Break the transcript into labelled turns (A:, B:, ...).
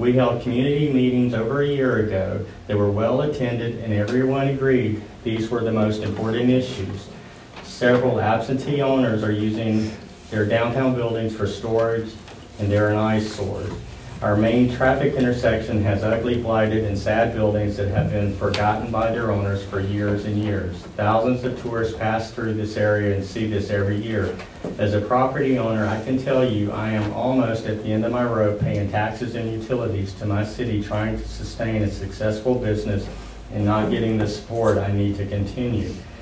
A: We held community meetings over a year ago that were well attended, and everyone agreed these were the most important issues. Several absentee owners are using their downtown buildings for storage, and they're an eyesore. Our main traffic intersection has ugly, blighted, and sad buildings that have been forgotten by their owners for years and years. Thousands of tourists pass through this area and see this every year. As a property owner, I can tell you I am almost at the end of my rope paying taxes and utilities to my city, trying to sustain a successful business and not getting the support I need to continue.